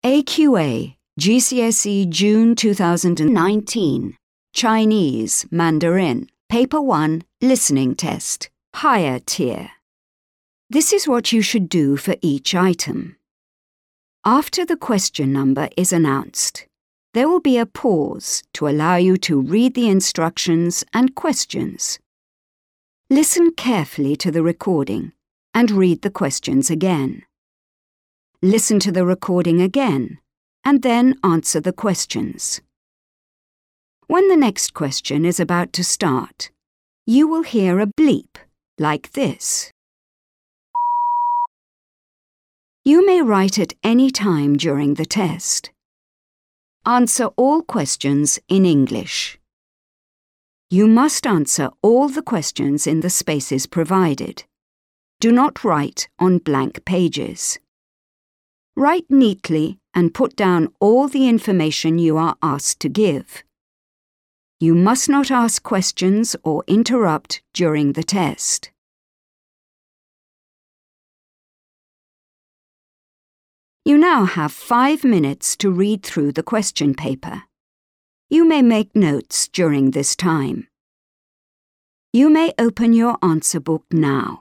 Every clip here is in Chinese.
AQA, GCSE June 2019, Chinese, Mandarin, Paper 1, Listening Test, Higher Tier. This is what you should do for each item. After the question number is announced, there will be a pause to allow you to read the instructions and questions. Listen carefully to the recording and read the questions again. Listen to the recording again and then answer the questions. When the next question is about to start, you will hear a bleep like this. You may write at any time during the test. Answer all questions in English. You must answer all the questions in the spaces provided. Do not write on blank pages. Write neatly and put down all the information you are asked to give. You must not ask questions or interrupt during the test. You now have 5 minutes to read through the question paper. You may make notes during this time. You may open your answer book now.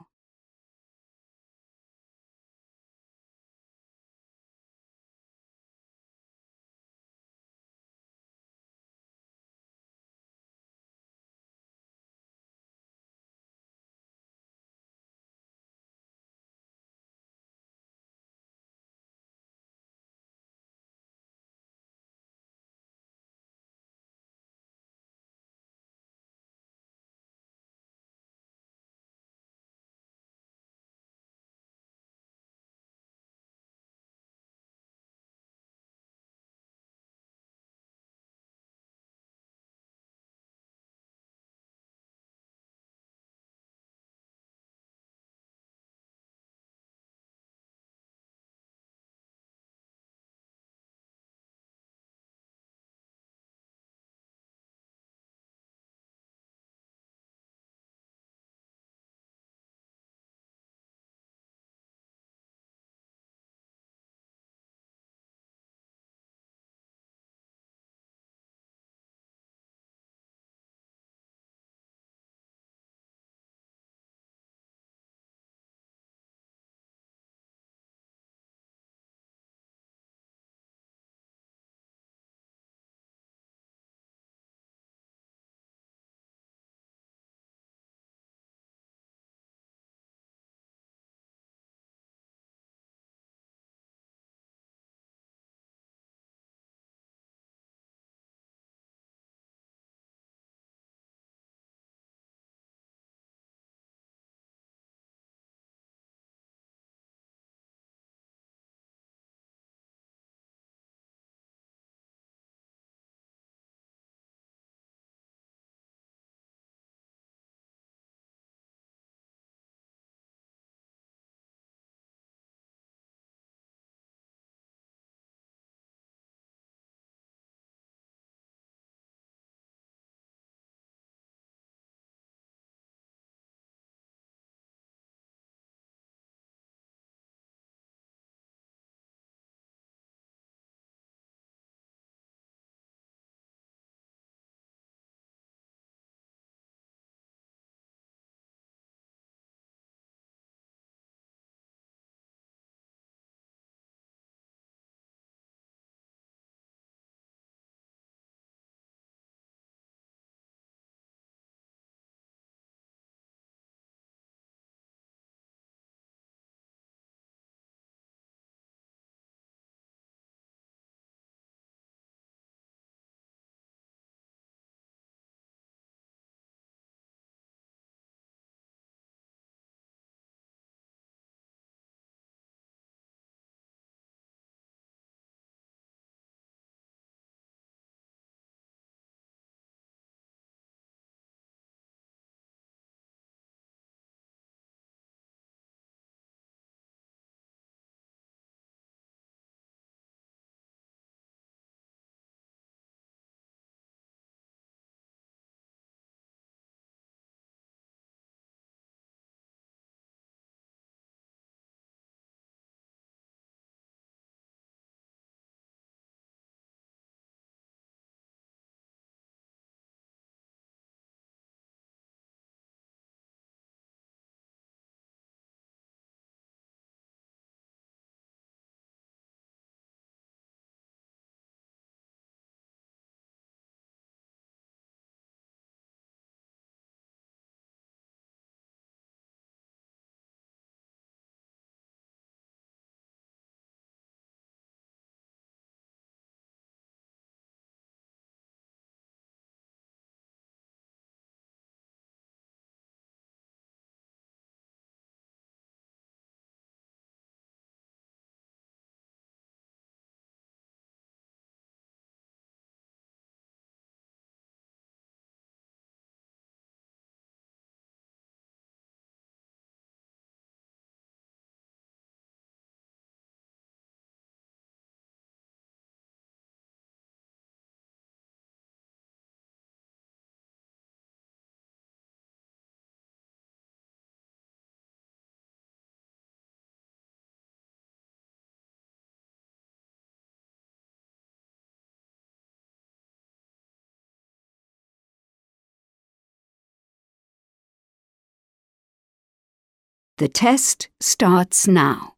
The test starts now.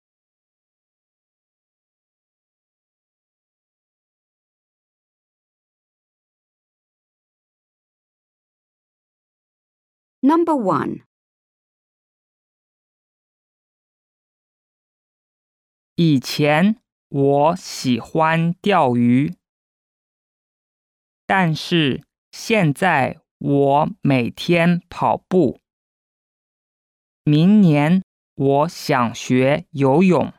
Number 1. 以前我喜欢钓鱼，但是现在我每天跑步。明年我想学游泳。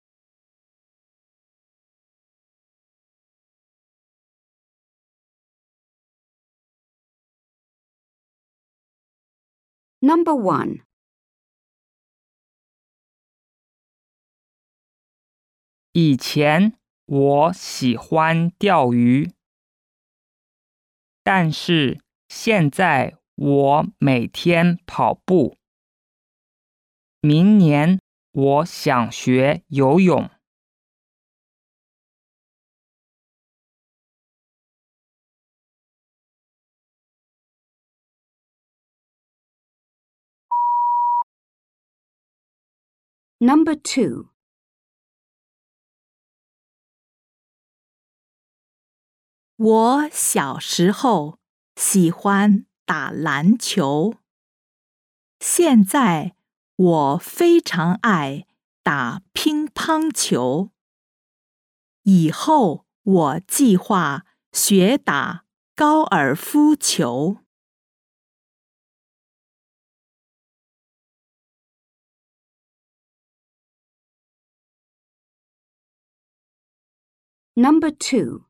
Number 1. 以前我喜欢钓鱼，但是现在我每天跑步。明年我想学游泳。 Number 2. 我小时候喜欢打篮球，现在我非常爱打乒乓球。以后我计划学打高尔夫球。 Number 2.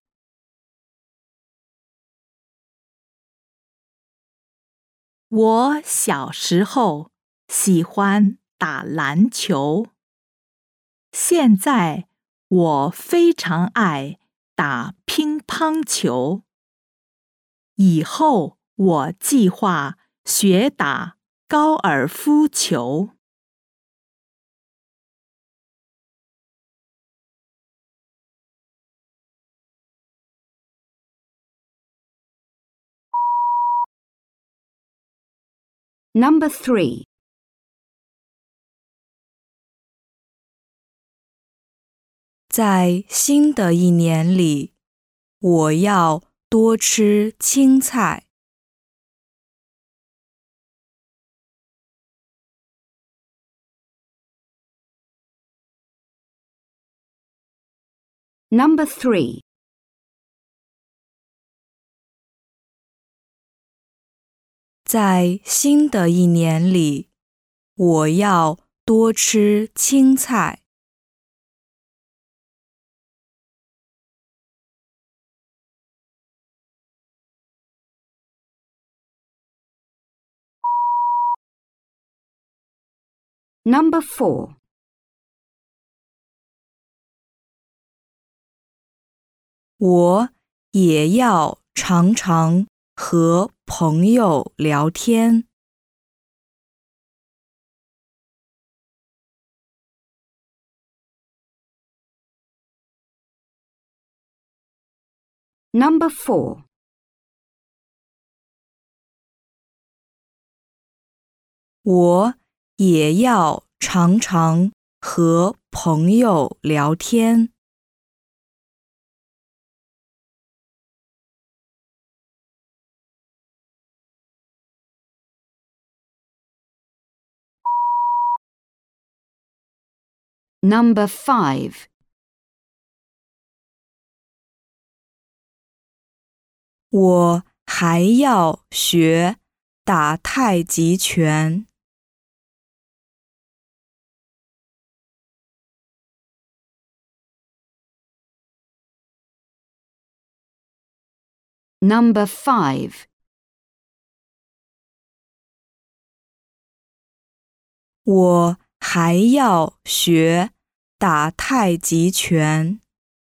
我小时候喜欢打篮球，现在我非常爱打乒乓球。以后我计划学打高尔夫球。 Number 3. 在新的一年里，我要多吃青菜。 Number 3. 在新的一年里，我要多吃青菜。 Number 4. 我也要常常和朋友聊天。 Number 4. 我也要常常和朋友聊天。 Number 5. 我还要学打太极拳。 Number 5. 我还要学打太极拳。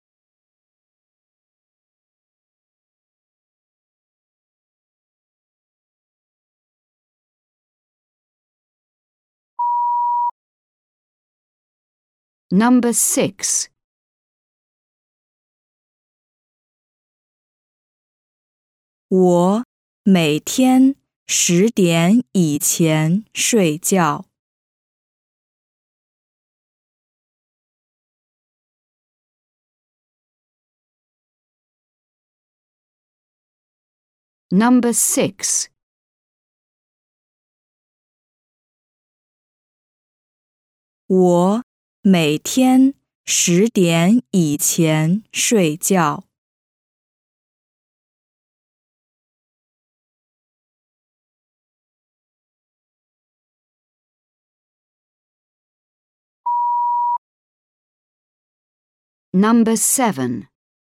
Number 6. 我每天10点以前睡觉。 Number 6. 我每天10点以前睡觉。 Number 7.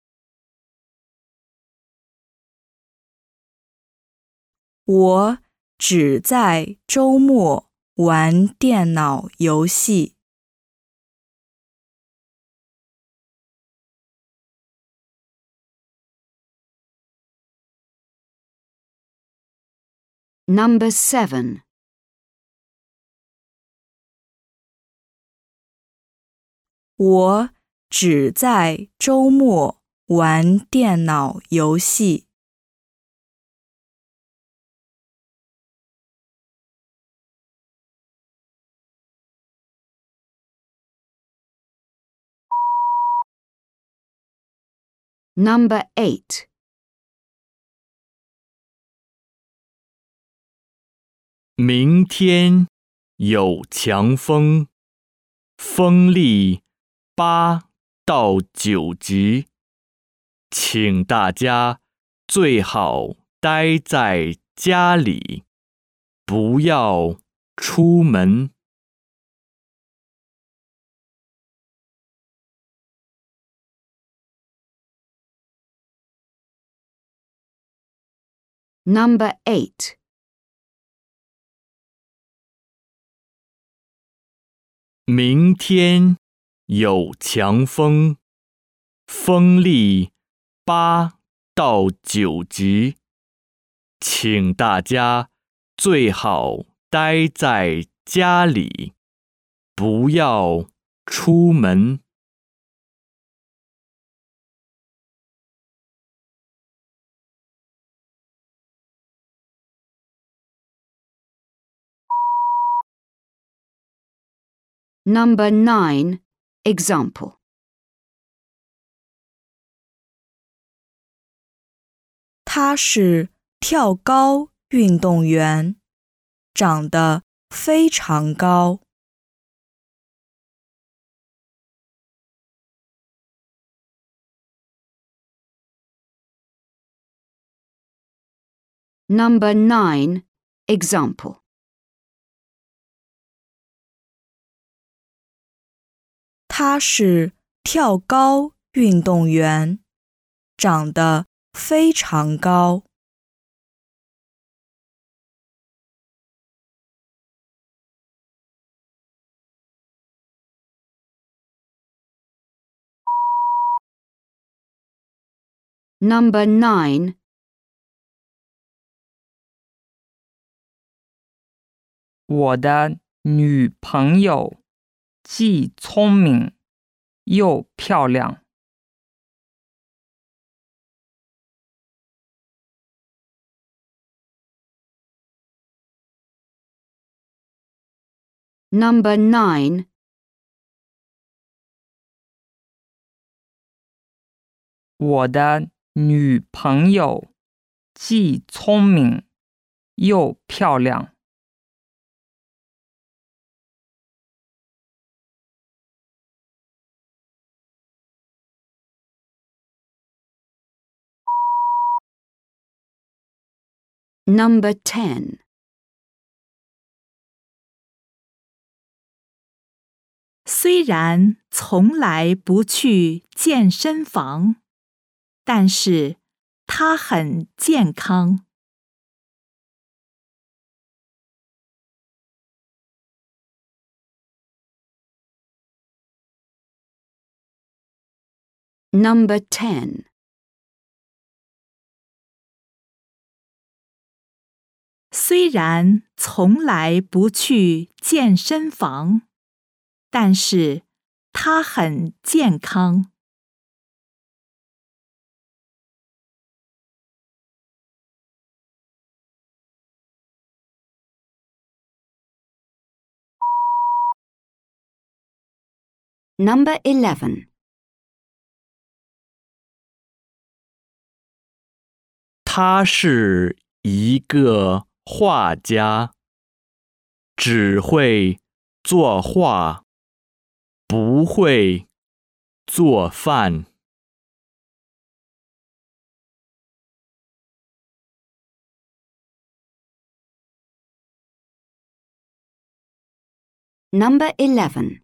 我只在周末玩电脑游戏。 Number 7. 我只在周末玩电脑游戏。 Number 8. 明天有强风，风力8到9级，请大家最好待在家里，不要出门。 Number 8. 明天有强风，风力8到9级，请大家最好待在家里，不要出门。 Number 9. Example. 他是跳高运动员，长得非常高。 Number 9. Example. 他是跳高运动员，长得非常高。 Number 9. 我的女朋友既聪明又漂亮。 Number 9. 我的女朋友既聪明又漂亮。 Number 10. 虽然从来不去健身房，但是他很健康。 Number 10. 虽然从来不去健身房，但是他很健康。 Number 11. 他是一个画家，只会作画，不会做饭。 Number 11.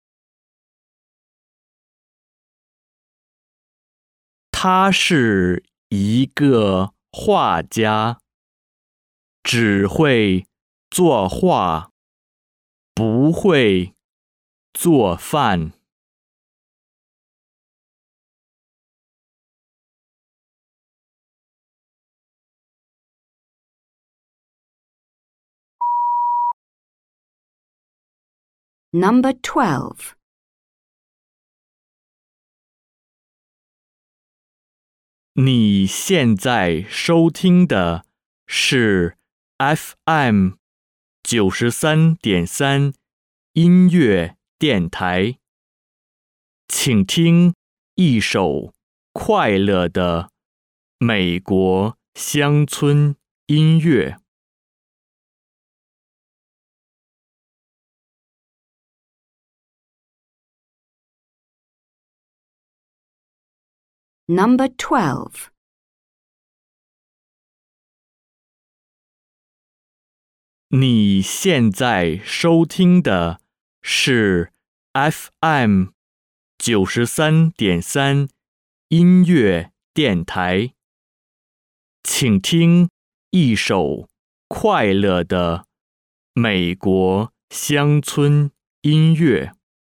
他是一个画家，只会作画，不会做饭。 Number 12. 你现在收听的是 FM 93.3音乐电台，请听一首快乐的美国乡村音乐。 Number 12. 你现在收听的是 FM 93.3音乐电台，请听一首快乐的美国乡村音乐。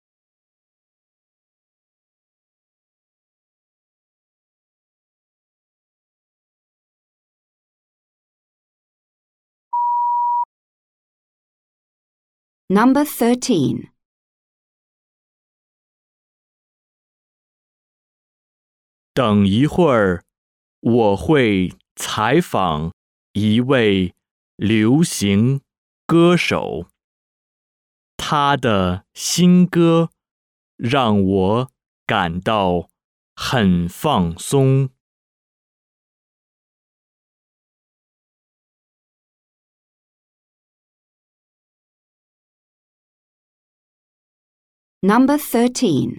Number 13. 等一会儿，我会采访一位流行歌手，他的新歌让我感到很放松。 Number 13.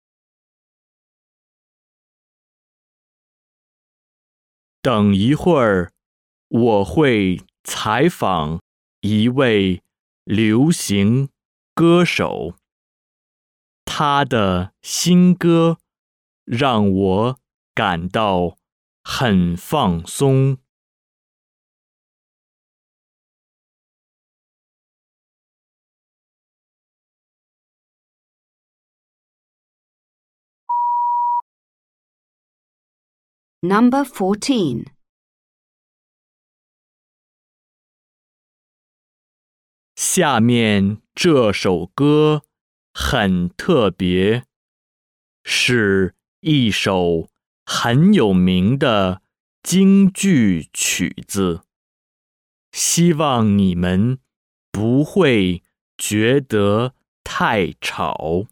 等一会儿，我会采访一位流行歌手，他的新歌让我感到很放松。 Number 14. 下面这首歌很特别，是一首很有名的京剧曲子，希望你们不会觉得太吵。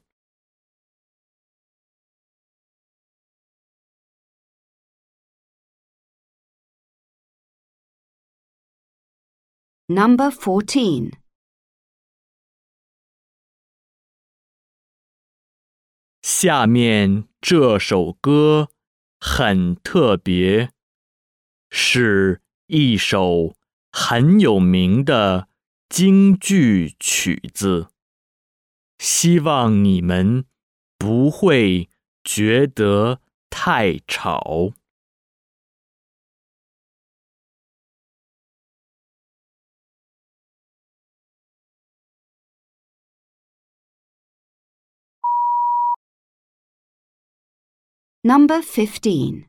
Number 14. 下面这首歌很特别，是一首很有名的京剧曲子，希望你们不会觉得太吵。 Number 15.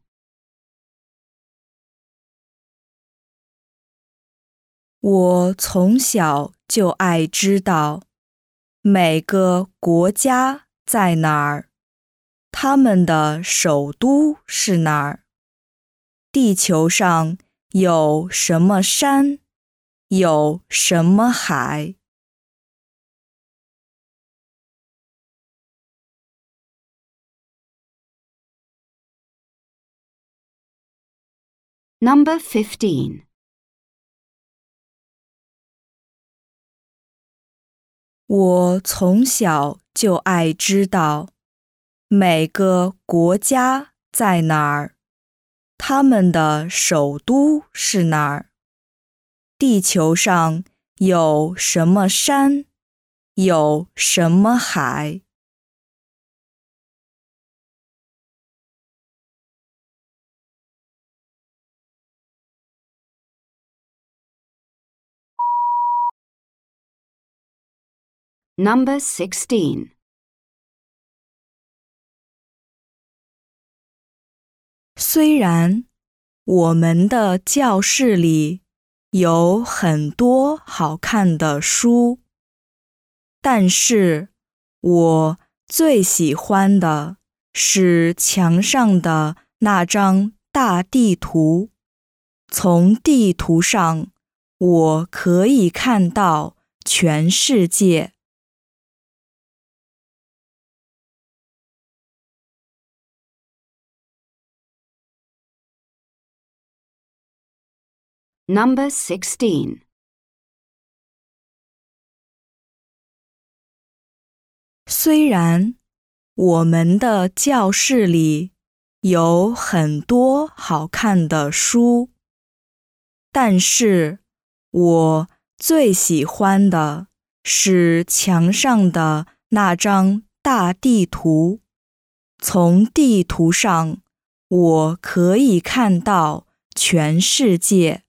我从小就爱知道每个国家在哪儿，他们的首都是哪儿，地球上有什么山，有什么海。 Number 15. 我从小就爱知道每个国家在哪儿，他们的首都是哪儿，地球上有什么山，有什么海。 Number 16. 虽然我们的教室里有很多好看的书，但是我最喜欢的是墙上的那张大地图。从地图上，我可以看到全世界。 Number 16. 虽然我们的教室里有很多好看的书，但是我最喜欢的是墙上的那张大地图。从地图上，我可以看到全世界。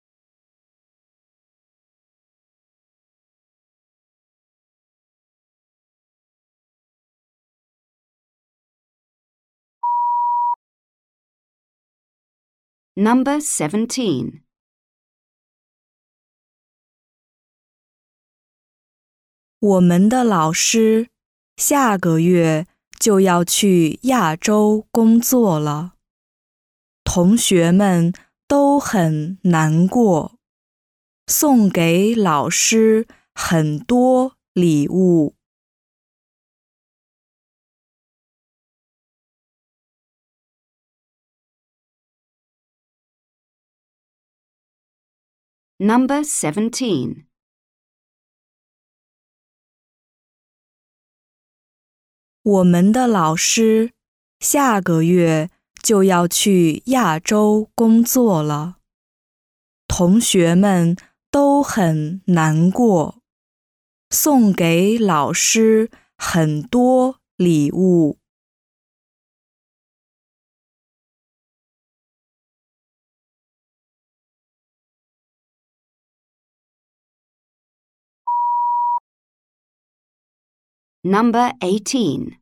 Number 17. 我们的老师下个月就要去亚洲工作了，同学们都很难过，送给老师很多礼物。 Number 17. 我们的老师下个月就要去亚洲工作了，同学们都很难过，送给老师很多礼物。 Number 18.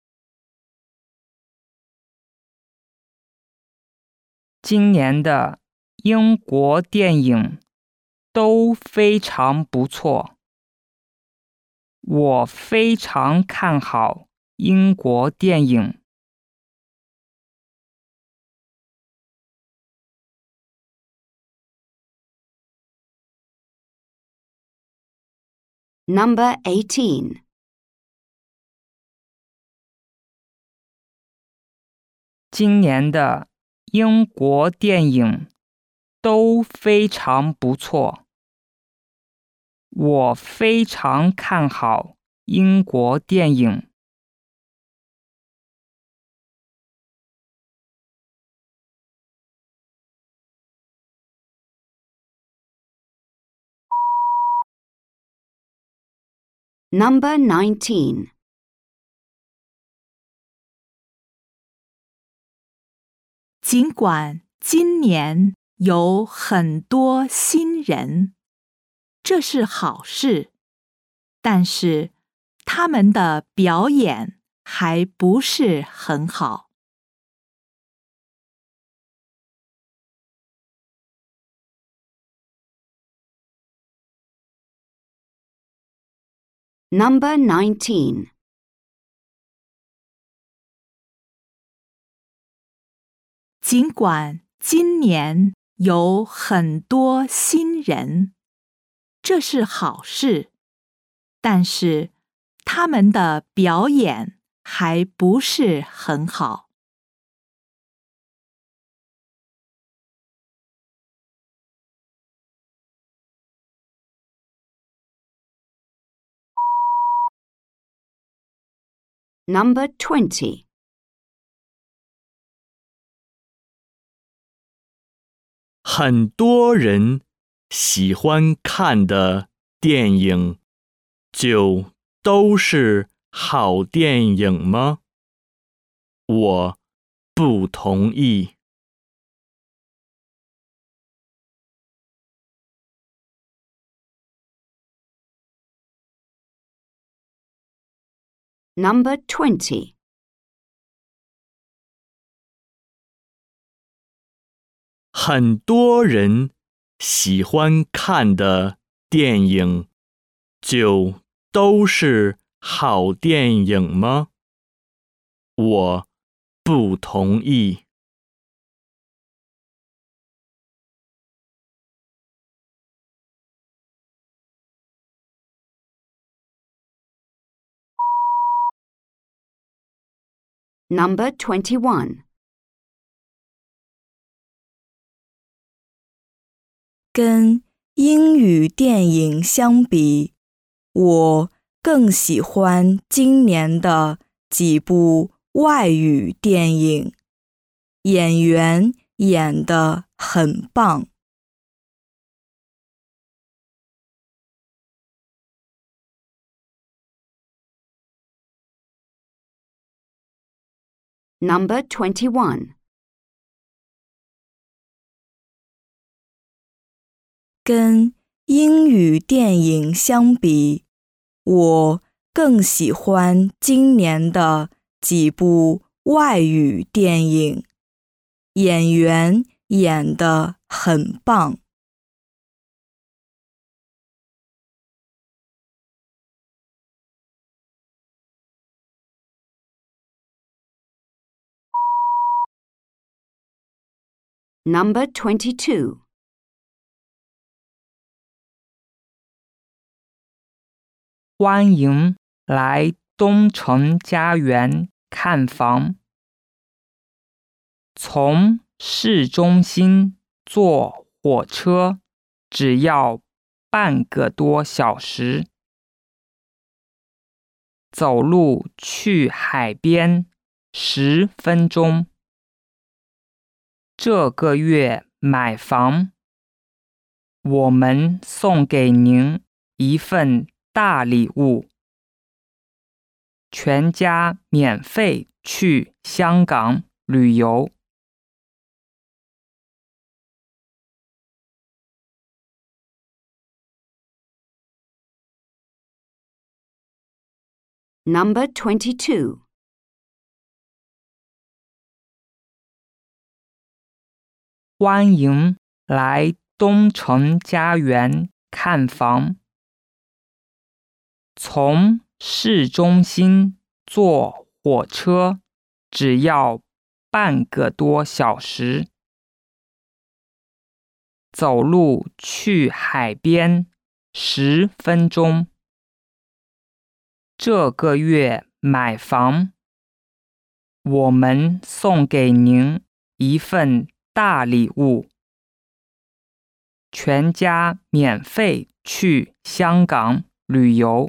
今年的英国电影都非常不错，我非常看好英国电影。 Number 18. 今年的英国电影都非常不错，我非常看好英国电影。 Number 19. 尽管今年有很多新人，这是好事，但是他们的表演还不是很好。 Number 19. 尽管今年有很多新人，这是好事，但是他们的表演还不是很好。 Number 20. 很多人喜欢看的电影，就都是好电影吗？我不同意。 Number 20. 很多人喜欢看的电影，就都是好电影吗？我不同意。 Number 21. 跟英语电影相比，我更喜欢今年的几部外语电影，演员演得很棒。 Number 21. 跟英语电影相比，我更喜欢今年的几部外语电影，演员演得很棒。 Number 22. 欢迎来东城家园看房。从市中心坐火车只要半个多小时，走路去海边10分钟。这个月买房，我们送给您一份大礼物，全家免费去香港旅游。 Number 22. 欢迎来东城家园看房。从市中心坐火车只要半个多小时，走路去海边10分钟。这个月买房，我们送给您一份大礼物，全家免费去香港旅游。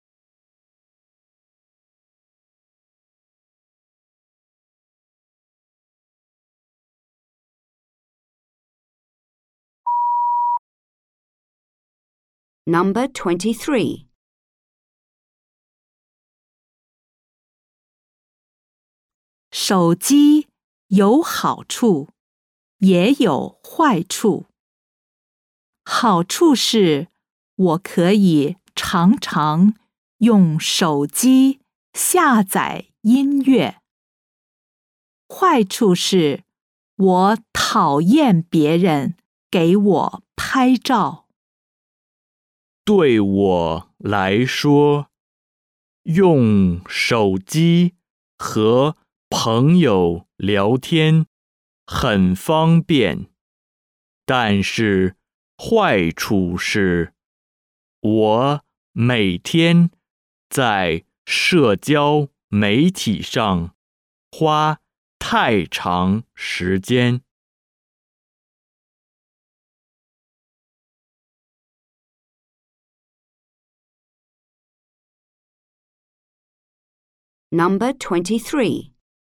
Number 23. 手机有好处，也有坏处。好处是，我可以常常用手机下载音乐。坏处是，我讨厌别人给我拍照。 对我来说，用手机和朋友聊天很方便，但是坏处是，我每天在社交媒体上花太长时间。 Number 23.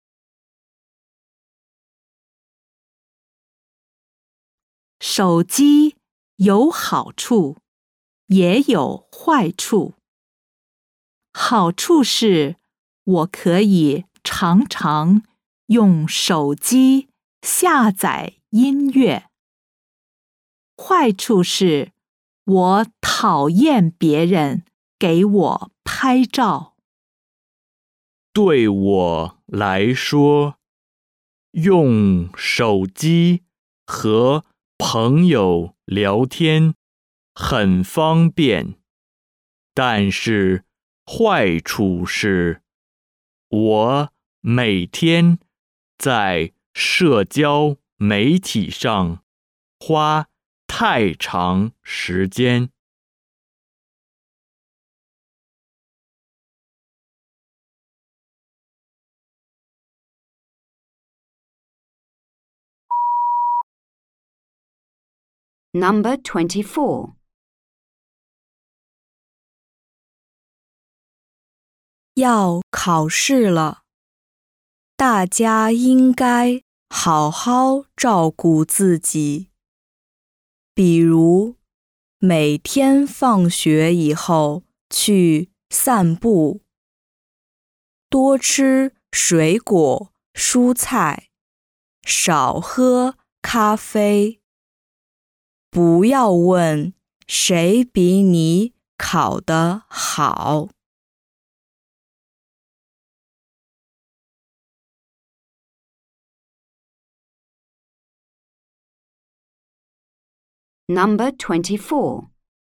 手机有好处，也有坏处。好处是，我可以常常用手机下载音乐。坏处是，我讨厌别人给我拍照。 对我来说，用手机和朋友聊天很方便，但是坏处是，我每天在社交媒体上花太长时间。 Number 24. 要考试了，大家应该好好照顾自己，比如每天放学以后去散步，多吃水果、蔬菜，少喝咖啡。不要问谁比你考得好。 Number 24.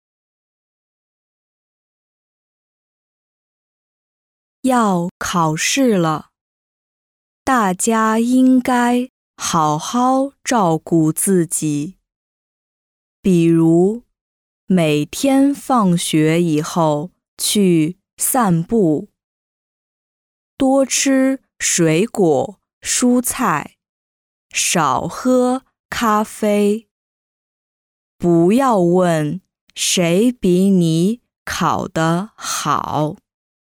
要考试了，大家应该好好照顾自己，比如每天放学以后去散步，多吃水果、蔬菜，少喝咖啡。不要问谁比你考得好。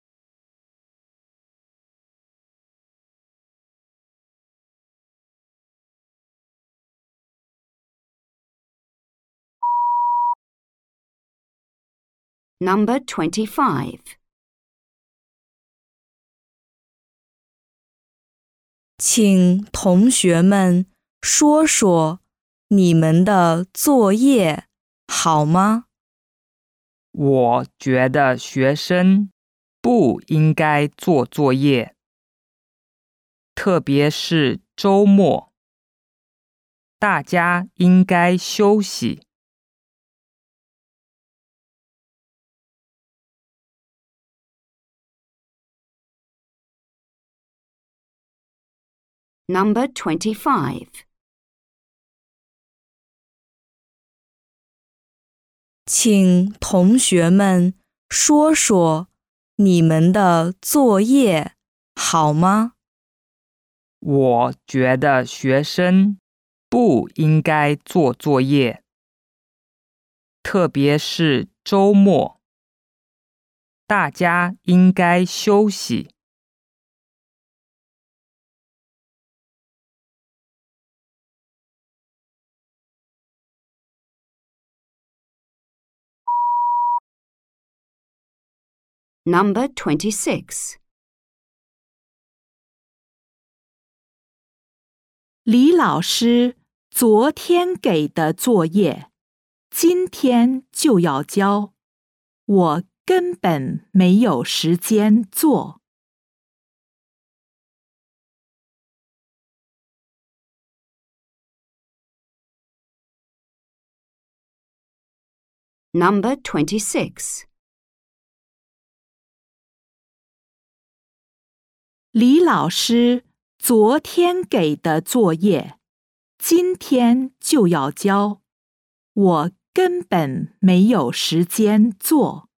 Number 25. 请同学们说说你们的作业好吗？ 我觉得学生不应该做作业，特别是周末，大家应该休息。 Number 25. 请同学们说说你们的作业好吗？ 我觉得学生不应该做作业，特别是周末，大家应该休息。 Number 26. 李老师昨天给的作业，今天就要交，我根本没有时间做。 Number 26. 李老师昨天给的作业，今天就要交，我根本没有时间做。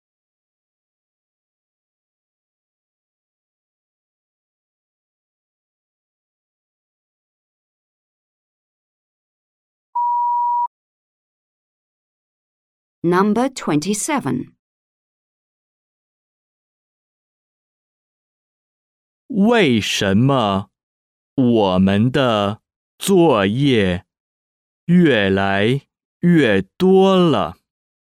Number 27. 为什么我们的作业越来越多了？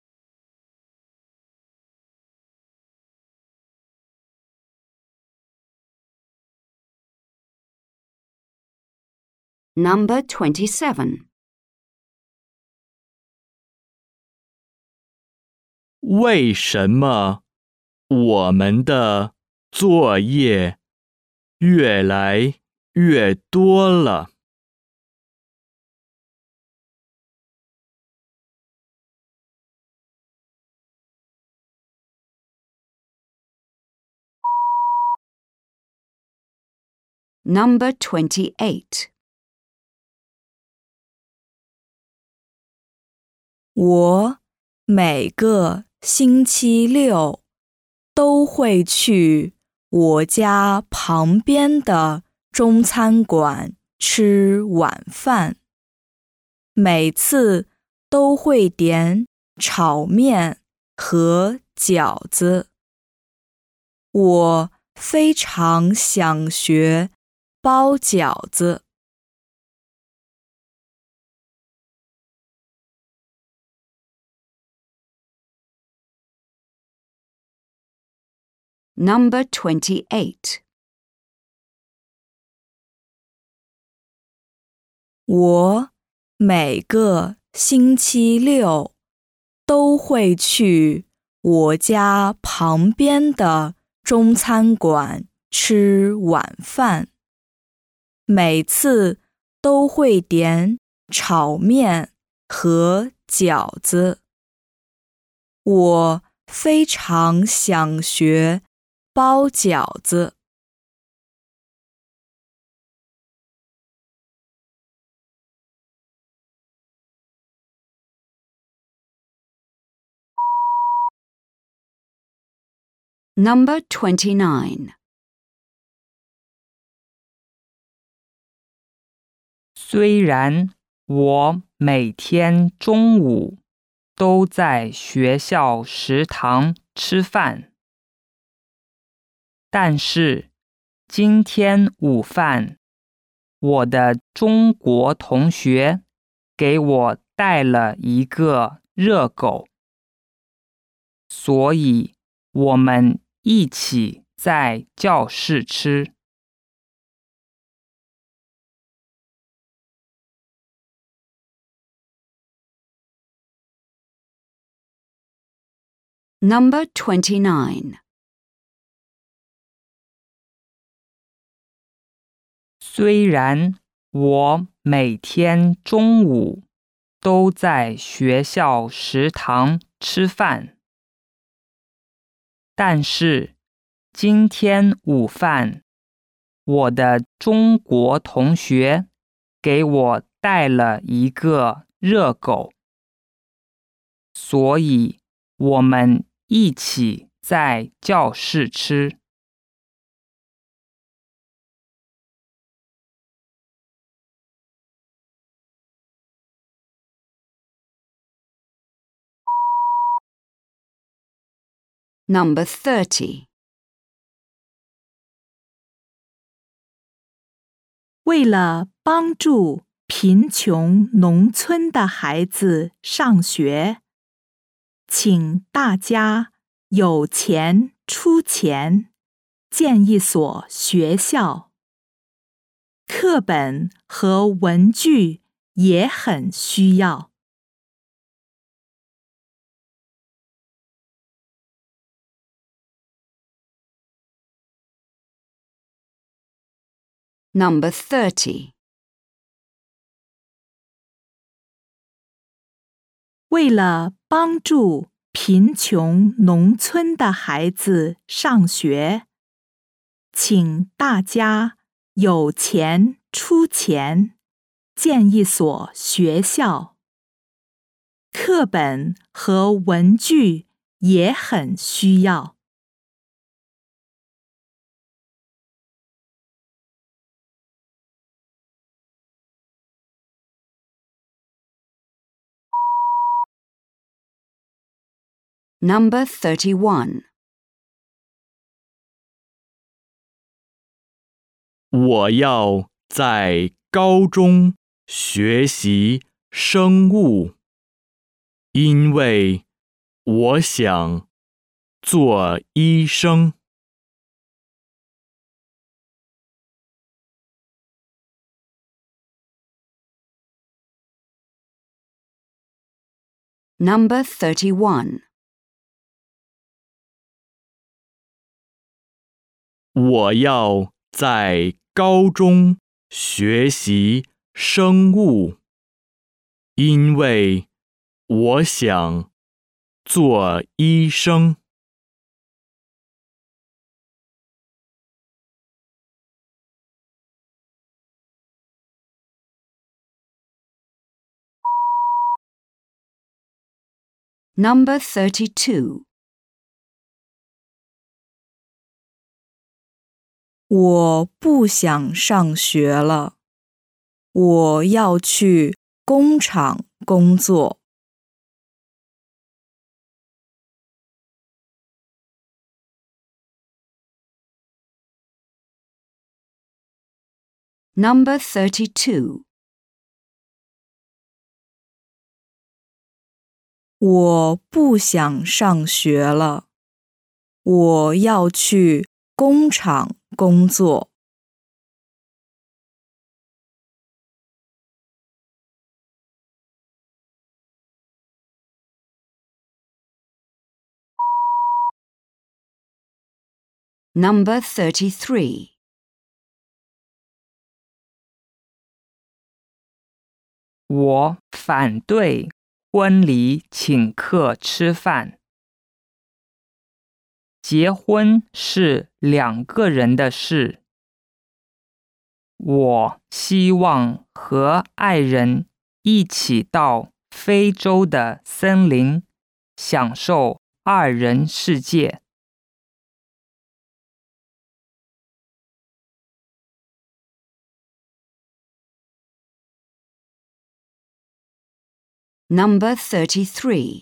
Number 27. 为什么我们的作业越来越多了？ Number 28. 我每个星期六都会去我家旁边的中餐馆吃晚饭，每次都会点炒面和饺子。我非常想学包饺子。 Number 28. 我每个星期六都会去我家旁边的中餐馆吃晚饭，每次都会点炒面和饺子。我非常想学包饺子。 Number 29. 虽然我每天中午都在学校食堂吃饭，但是今天午饭，我的中国同学给我带了一个热狗，所以我们一起在教室吃。 Number 29. 虽然我每天中午都在学校食堂吃饭，但是今天午饭，我的中国同学给我带了一个热狗，所以我们一起在教室吃。 Number 30. 为了帮助贫穷农村的孩子上学，请大家有钱出钱建一所学校，课本和文具也很需要。 Number 30. 为了帮助贫穷农村的孩子上学，请大家有钱出钱建一所学校，课本和文具也很需要。 Number 31. 我要在高中学习生物，因为我想做医生。 Number 31. 我要在高中学习生物，因为我想做医生。 Number 32. 我不想上学了，我要去工厂工作。 Number 32. 我不想上学了，我要去工厂工作。 Number 33. 我反对婚礼请客吃饭。结婚是2个人的事。我希望和爱人一起到非洲的森林，享受2人世界。 Number 33.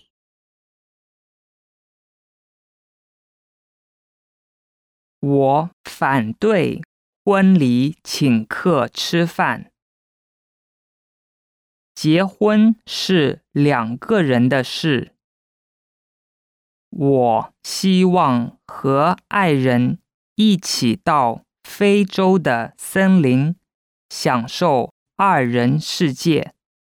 我反对婚礼请客吃饭。结婚是2个人的事。我希望和爱人一起到非洲的森林，享受2人世界。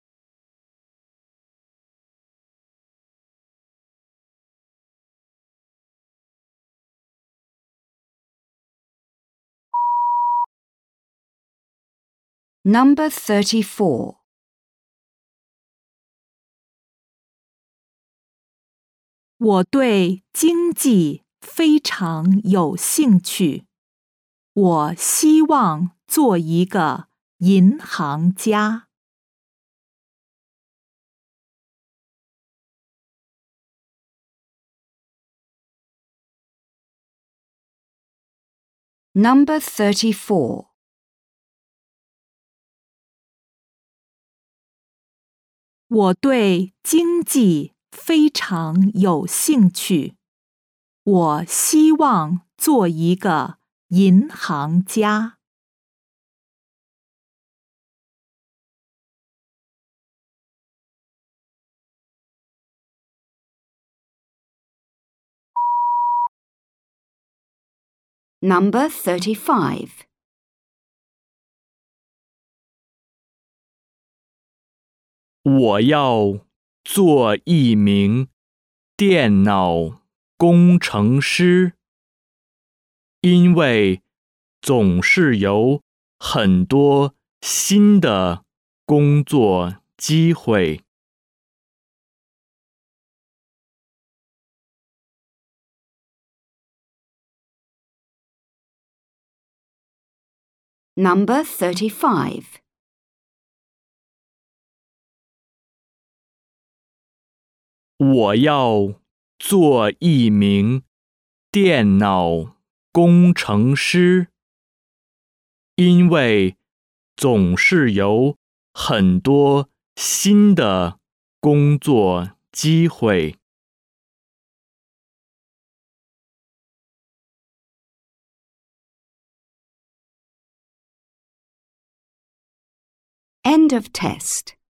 Number 34. 我对经济非常有兴趣，我希望做一个银行家。 Number 34. 我对经济非常有兴趣，我希望做一个银行家。 Number 35. 我要做一名电脑工程师，因为总是有很多新的工作机会。 Number 35. 我要做一名电脑工程师，因为总是有很多新的工作机会。 of test.